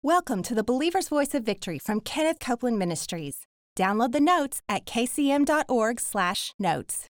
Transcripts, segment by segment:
Welcome to the Believer's Voice of Victory from Kenneth Copeland Ministries. Download the notes at kcm.org/notes.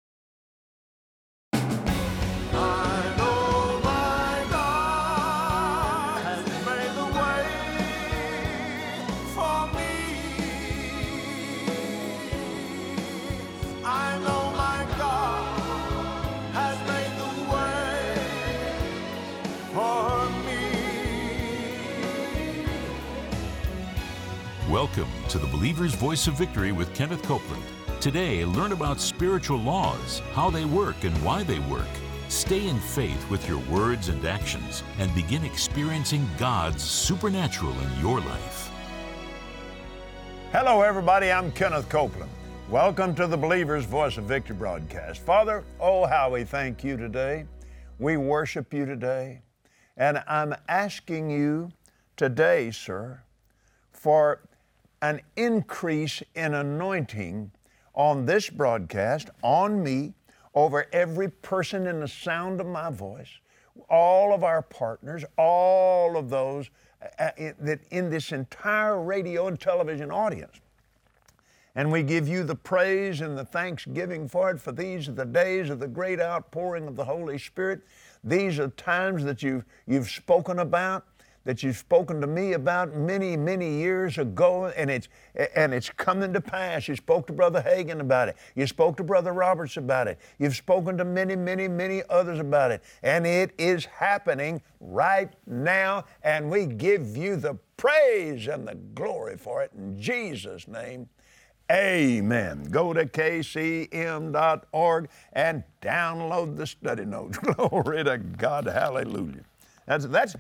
Welcome to the Believer's Voice of Victory with Kenneth Copeland. Today, learn about spiritual laws, how they work and why they work. Stay in faith with your words and actions and begin experiencing God's supernatural in your life. Hello, everybody. I'm Kenneth Copeland. Welcome to the Believer's Voice of Victory broadcast. Father, oh, how we thank you today. We worship you today. And I'm asking you today, sir, for an increase in anointing on this broadcast, on me, over every person in the sound of my voice, all of our partners, all of those that in this entire radio and television audience. And we give you the praise and the thanksgiving for it, for these are the days of the great outpouring of the Holy Spirit. These are times that you've spoken about, that you've spoken to me about many, many years ago, and it's coming to pass. You spoke to Brother Hagin about it. You spoke to Brother Roberts about it. You've spoken to many, many, many others about it. And it is happening right now, and we give you the praise and the glory for it in Jesus' name. Amen. Go to kcm.org and download the study notes. Glory to God. Hallelujah. That's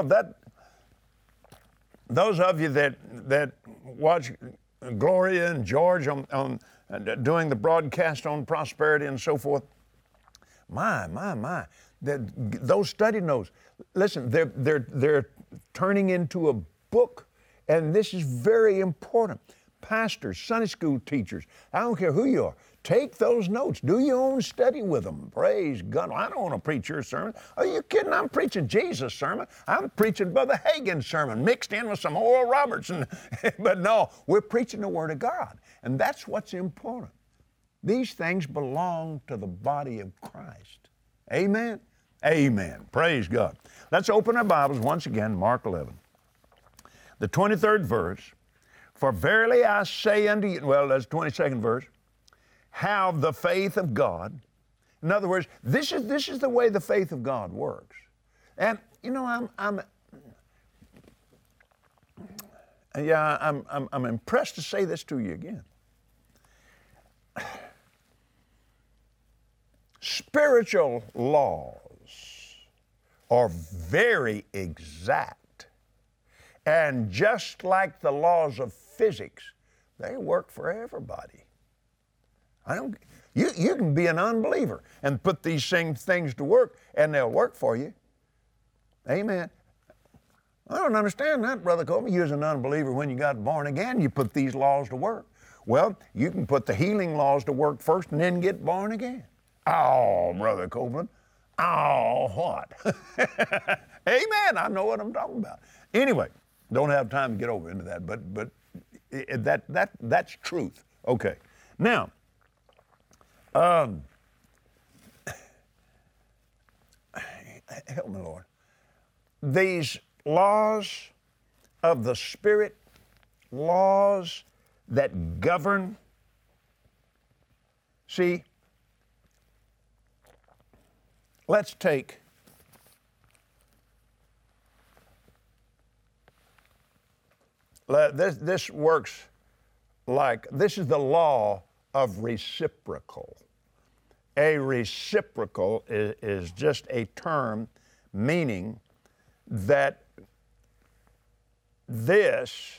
those of you that watch Gloria and George on doing the broadcast on prosperity and so forth, those study notes, listen, they're turning into a book, and this is very important. Pastors, Sunday school teachers, I don't care who you are, take those notes. Do your own study with them. Praise God. I don't want to preach your sermon. Are you kidding? I'm preaching Jesus' sermon. I'm preaching Brother Hagin's sermon mixed in with some Oral Roberts. But no, we're preaching the Word of God. And that's what's important. These things belong to the body of Christ. Amen? Amen. Praise God. Let's open our Bibles once again, Mark 11. The 23rd verse. For verily I say unto you, well, that's the 22nd verse, how the faith of God, in other words, this is the way the faith of God works. And, you know, I'm impressed to say this to you again. Spiritual laws are very exact. And just like the laws of physics, they work for everybody. You can be an unbeliever and put these same things to work, and they'll work for you. Amen. I don't understand that, Brother Copeland. You as an unbeliever, when you got born again, you put these laws to work. Well, you can put the healing laws to work first and then get born again. Oh, Brother Copeland. Oh, what? Amen. I know what I'm talking about. Anyway, don't have time to get over into that, but that's truth. Okay. Now, help me, Lord. These laws of the Spirit, laws that govern, see, let's take this works like, this is the law of reciprocal. A reciprocal is just a term meaning that this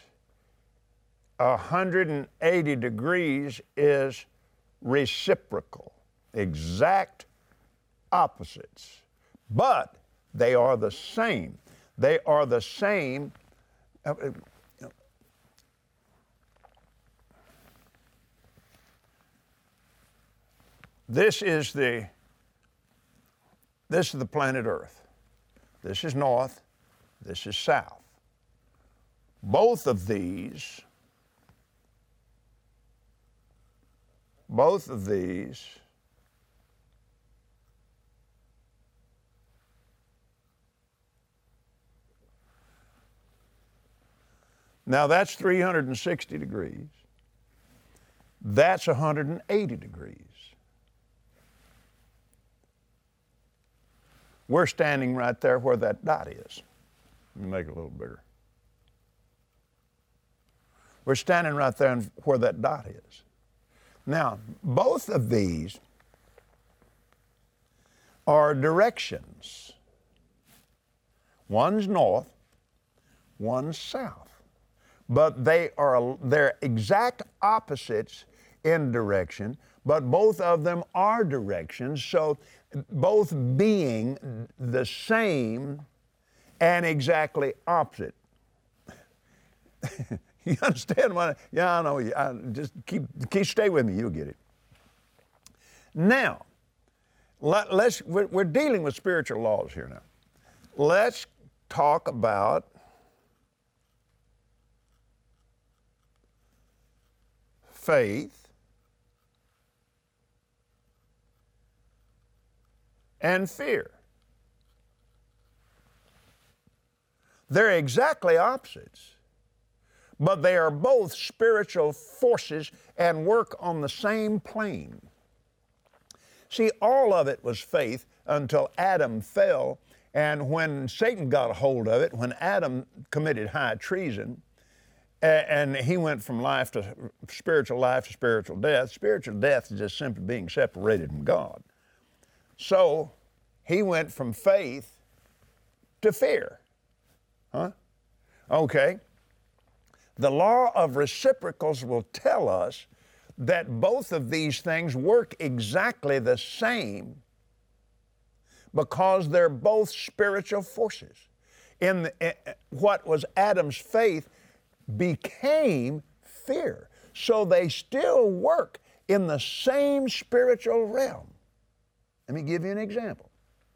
180 degrees is reciprocal, exact opposites, but they are the same. They are the same. This is the planet Earth. This is north, this is south. Both of these now that's 360 degrees. That's 180 degrees. We're standing right there where that dot is. Let me make it a little bigger. We're standing right there where that dot is. Now, both of these are directions. One's north, one's south. But they're exact opposites in direction, but both of them are directions, so both being the same and exactly opposite. You understand what? Yeah, I know. Just stay with me. You'll get it. Now, we're dealing with spiritual laws here now. Let's talk about faith and fear. They're exactly opposites, but they are both spiritual forces and work on the same plane. See, all of it was faith until Adam fell, and when Satan got a hold of it, when Adam committed high treason, and he went from spiritual life to spiritual death. Spiritual death is just simply being separated from God. So he went from faith to fear. Okay. The law of reciprocals will tell us that both of these things work exactly the same because they're both spiritual forces. What was Adam's faith became fear. So they still work in the same spiritual realm. Let me give you an example.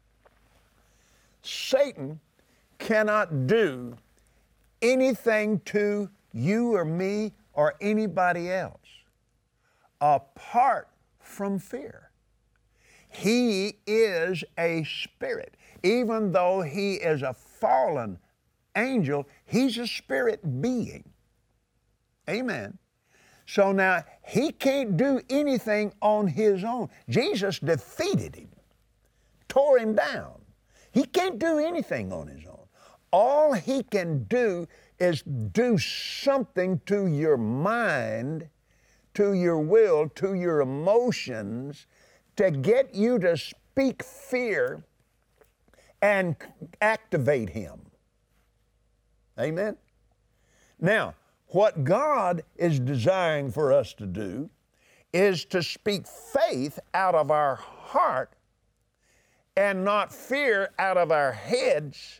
Satan cannot do anything to you or me or anybody else apart from fear. He is a spirit. Even though he is a fallen angel, he's a spirit being. Amen. So now, he can't do anything on his own. Jesus defeated him, tore him down. He can't do anything on his own. All he can do is do something to your mind, to your will, to your emotions, to get you to speak fear and activate him. Amen? Now, what God is desiring for us to do is to speak faith out of our heart and not fear out of our heads,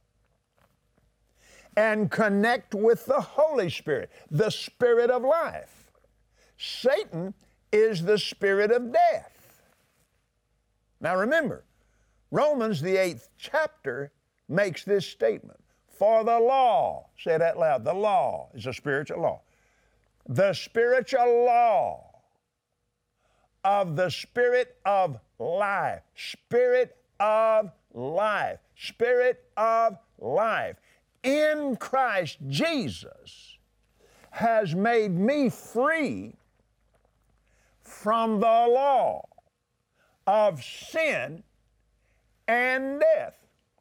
and connect with the Holy Spirit, the Spirit of life. Satan is the spirit of death. Now remember, Romans, the 8th chapter, makes this statement. For the law, say that loud, the law is a spiritual law. The spiritual law of the Spirit of life, Spirit of life, Spirit of life in Christ Jesus has made me free from the law of sin and death.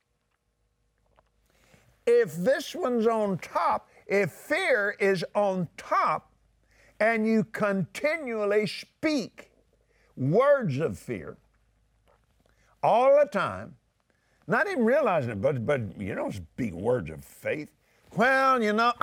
If this one's on top, if fear is on top, and you continually speak words of fear all the time, not even realizing it, but you don't speak words of faith. Well, you know,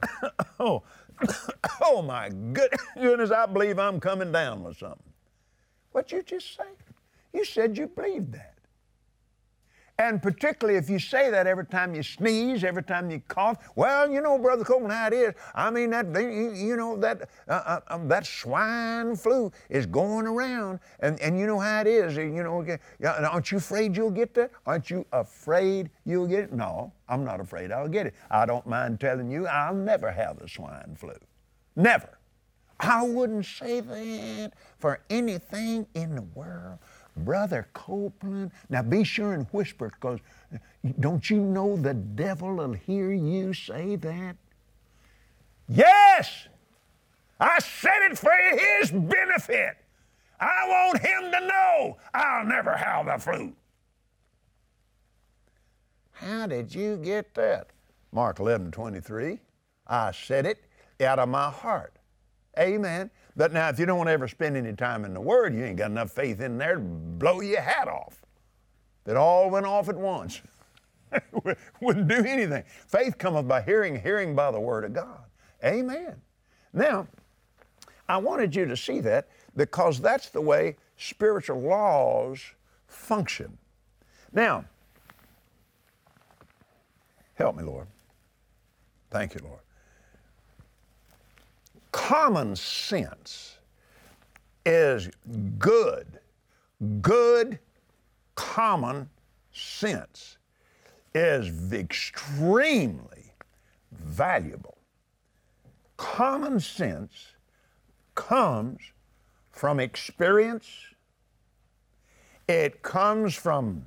oh my goodness, I believe I'm coming down with something. What'd you just say? You said you believed that. And particularly if you say that every time you sneeze, every time you cough. Well, you know, Brother Copeland, how it is. I mean, that swine flu is going around, and you know how it is. You know, aren't you afraid you'll get that? Aren't you afraid you'll get it? No, I'm not afraid I'll get it. I don't mind telling you, I'll never have the swine flu. Never. I wouldn't say that for anything in the world. Brother Copeland, now be sure and whisper, because don't you know the devil will hear you say that? Yes! I said it for his benefit. I want him to know I'll never have the flu. How did you get that? Mark 11:23. I said it out of my heart. Amen. But now, if you don't want to ever spend any time in the Word, you ain't got enough faith in there to blow your hat off. If it all went off at once, wouldn't do anything. Faith cometh by hearing, hearing by the Word of God. Amen. Now, I wanted you to see that because that's the way spiritual laws function. Now, help me, Lord. Thank you, Lord. Common sense is good. Good common sense is extremely valuable. Common sense comes from experience. It comes from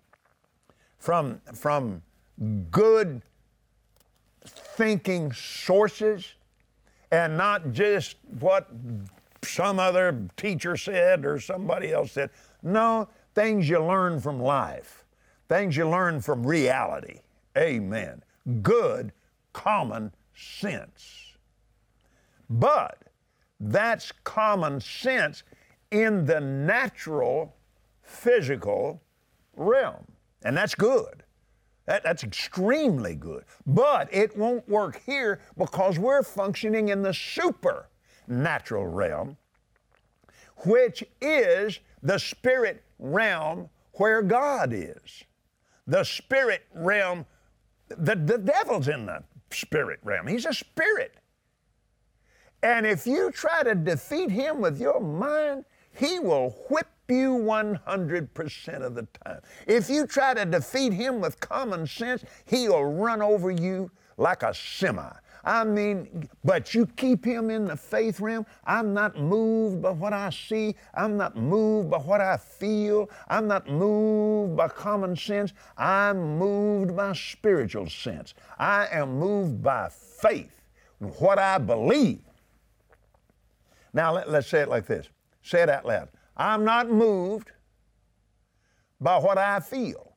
good thinking sources, and not just what some other teacher said or somebody else said. No, things you learn from life, things you learn from reality. Amen. Good common sense. But that's common sense in the natural, physical realm. And that's good. That's extremely good. But it won't work here because we're functioning in the supernatural realm, which is the spirit realm where God is. The spirit realm, the devil's in the spirit realm. He's a spirit. And if you try to defeat him with your mind, he will whip you 100% of the time. If you try to defeat him with common sense, he'll run over you like a semi. I mean, but you keep him in the faith realm. I'm not moved by what I see. I'm not moved by what I feel. I'm not moved by common sense. I'm moved by spiritual sense. I am moved by faith, what I believe. Now, let's say it like this. Say it out loud. I'm not moved by what I feel.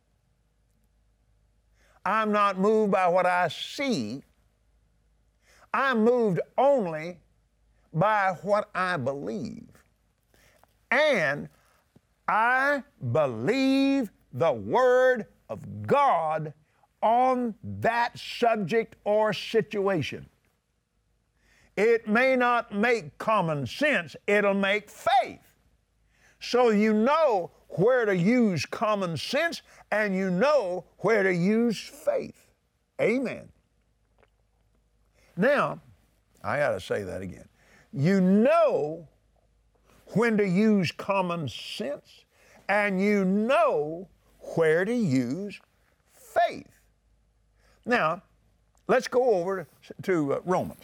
I'm not moved by what I see. I'm moved only by what I believe. And I believe the Word of God on that subject or situation. It may not make common sense, it'll make faith. So you know where to use common sense and you know where to use faith. Amen. Now, I got to say that again. You know when to use common sense and you know where to use faith. Now, let's go over to Romans.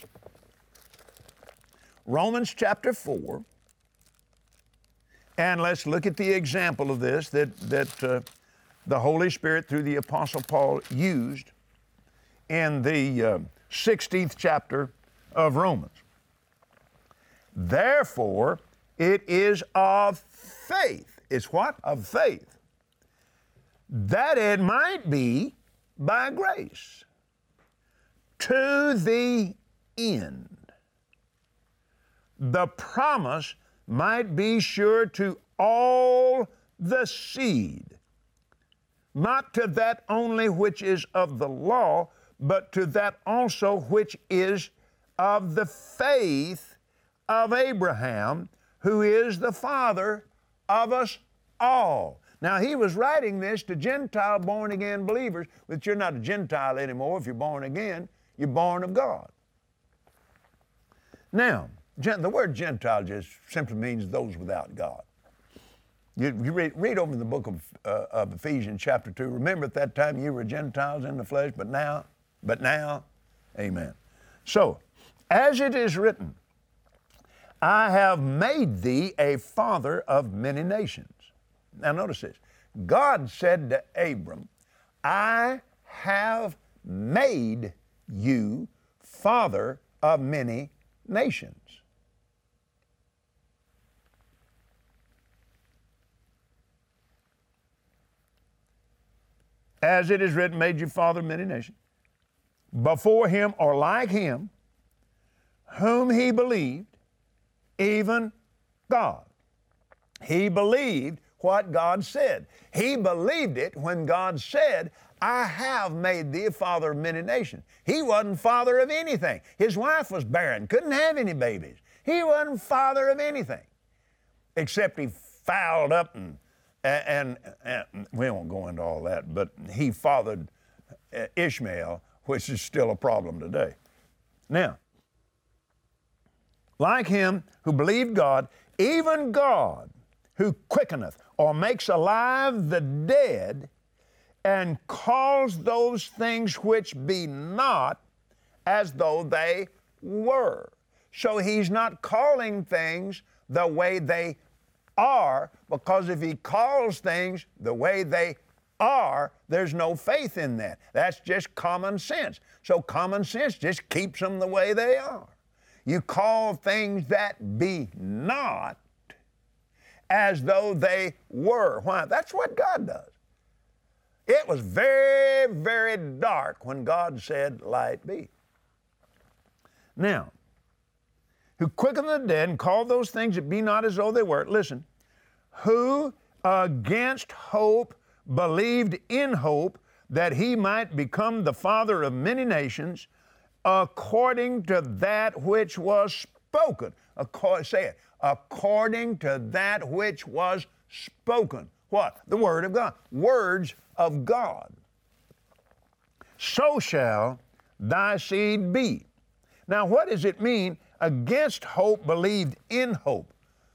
Romans chapter 4. And let's look at the example of this that the Holy Spirit through the Apostle Paul used in the 16th chapter of Romans. Therefore, it is of faith. It's what? Of faith. That it might be by grace to the end. The promise might be sure to all the seed, not to that only which is of the law, but to that also which is of the faith of Abraham, who is the father of us all. Now, he was writing this to Gentile born-again believers, but you're not a Gentile anymore if you're born again. You're born of God. Now, the word Gentile just simply means those without God. You read over in the book of Ephesians chapter 2. Remember, at that time you were Gentiles in the flesh, but now, amen. So, as it is written, I have made thee a father of many nations. Now notice this. God said to Abram, I have made you father of many nations. As it is written, made you father of many nations. Before him or like him, whom he believed, even God. He believed what God said. He believed it when God said, I have made thee a father of many nations. He wasn't father of anything. His wife was barren, couldn't have any babies. He wasn't father of anything, except he fouled up and we won't go into all that, but he fathered Ishmael, which is still a problem today. Now, like him who believed God, even God who quickeneth or makes alive the dead and calls those things which be not as though they were. So he's not calling things the way they are, because if he calls things the way they are, there's no faith in that. That's just common sense. So common sense just keeps them the way they are. You call things that be not as though they were. Why? That's what God does. It was very, very dark when God said, light be. Now, who quickened the dead and called those things that be not as though they were. Listen, who against hope believed in hope that he might become the father of many nations, according to that which was spoken. According to that which was spoken. What? The Word of God. Words of God. So shall thy seed be. Now, what does it mean? Against hope believed in hope.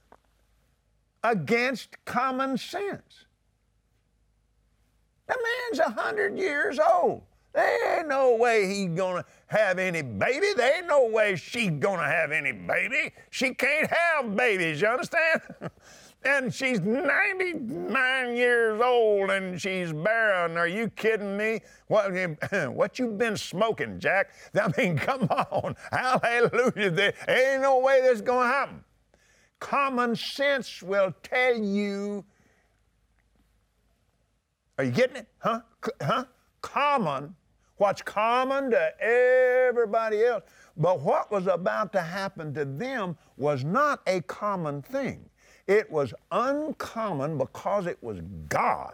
Against common sense. The man's 100 years old. There ain't no way he's gonna have any baby. There ain't no way she's gonna have any baby. She can't have babies, you understand? And she's 99 years old and she's barren. Are you kidding me? What you been smoking, Jack? I mean, come on. Hallelujah. There ain't no way that's gonna happen. Common sense will tell you. Are you getting it? Huh? Common. What's common to everybody else. But what was about to happen to them was not a common thing. It was uncommon because it was God.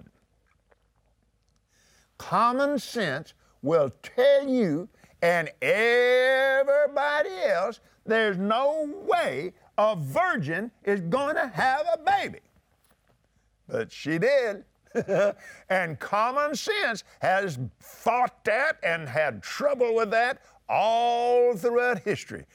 Common sense will tell you and everybody else there's no way a virgin is going to have a baby. But she did. And common sense has fought that and had trouble with that all throughout history.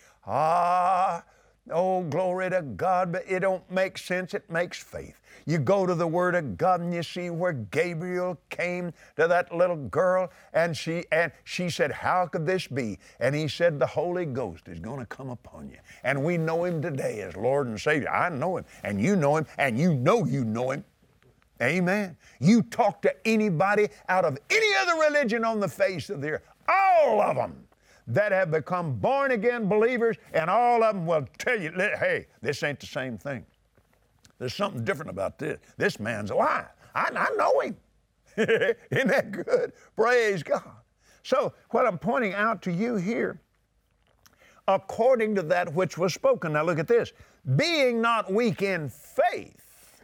Oh, glory to God, but it don't make sense, it makes faith. You go to the Word of God and you see where Gabriel came to that little girl and she said, how could this be? And he said, the Holy Ghost is going to come upon you. And we know him today as Lord and Savior. I know him, and you know him, and you know him. Amen. You talk to anybody out of any other religion on the face of the earth, all of them that have become born-again believers, and all of them will tell you, hey, this ain't the same thing. There's something different about this. This man's alive. I know him. Isn't that good? Praise God. So what I'm pointing out to you here, according to that which was spoken. Now look at this. Being not weak in faith,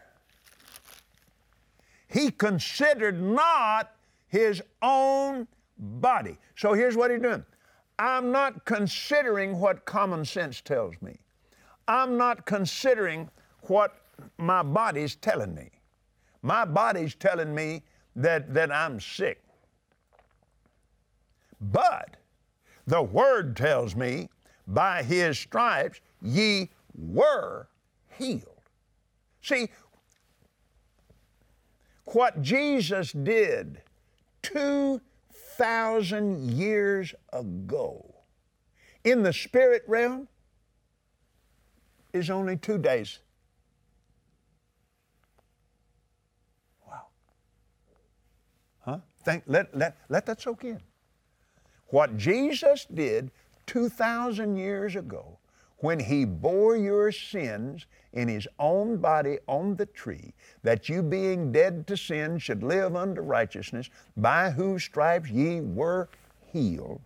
he considered not his own body. So here's what he's doing. I'm not considering what common sense tells me. I'm not considering what my body's telling me. My body's telling me that I'm sick. But the Word tells me, by His stripes ye were healed. See, what Jesus did 2,000 years ago in the spirit realm is only 2 days. Wow. Huh? Let that soak in. What Jesus did 2,000 years ago, when He bore your sins in His own body on the tree, that you being dead to sin should live unto righteousness, by whose stripes ye were healed.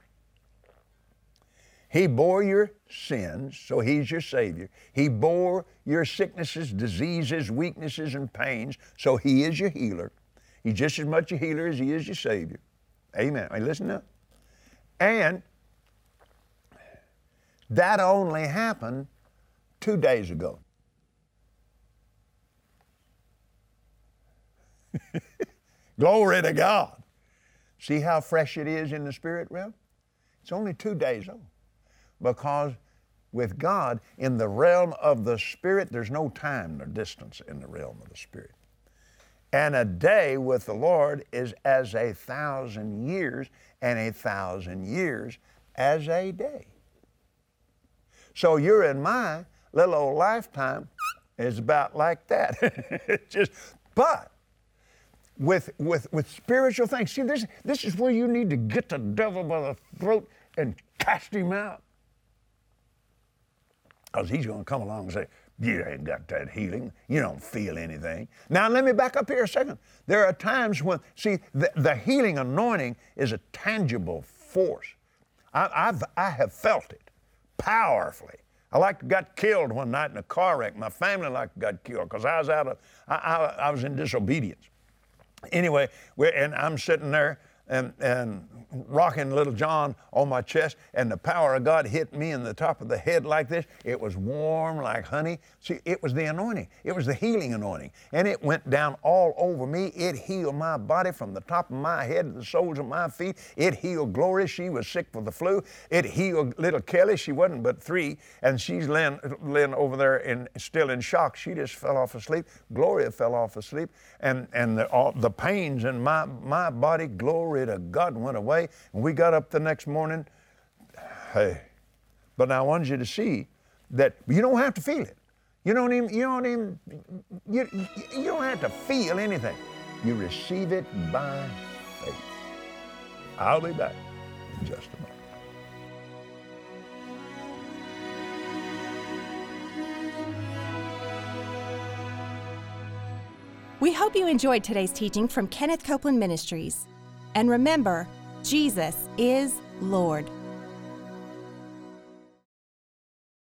He bore your sins, so He's your Savior. He bore your sicknesses, diseases, weaknesses, and pains, so He is your healer. He's just as much a healer as He is your Savior. Amen. Are you listening up? And that only happened 2 days ago. Glory to God. See how fresh it is in the spirit realm? It's only 2 days old. Because with God, in the realm of the spirit, there's no time nor distance in the realm of the spirit. And a day with the Lord is as 1,000 years, and 1,000 years as a day. So your and my little old lifetime is about like that. But with spiritual things, see, this is where you need to get the devil by the throat and cast him out. Because he's going to come along and say, you ain't got that healing. You don't feel anything. Now, let me back up here a second. There are times when, see, the healing anointing is a tangible force. I have felt it powerfully. I got killed one night in a car wreck. My family got killed because I was in disobedience. Anyway, and I'm sitting there and rocking little John on my chest, and the power of God hit me in the top of the head like this. It was warm like honey. See, it was the anointing. It was the healing anointing. And it went down all over me. It healed my body from the top of my head to the soles of my feet. It healed Gloria. She was sick with the flu. It healed little Kelly. She wasn't but 3, and she's laying over there and still in shock. She just fell off asleep. Gloria fell off asleep. And the pains in my body, glory to God, went away. And we got up the next morning. Hey, but I wanted you to see that you don't have to feel it. You don't have to feel anything. You receive it by faith. I'll be back in just a moment. We hope you enjoyed today's teaching from Kenneth Copeland Ministries. And remember, Jesus is Lord.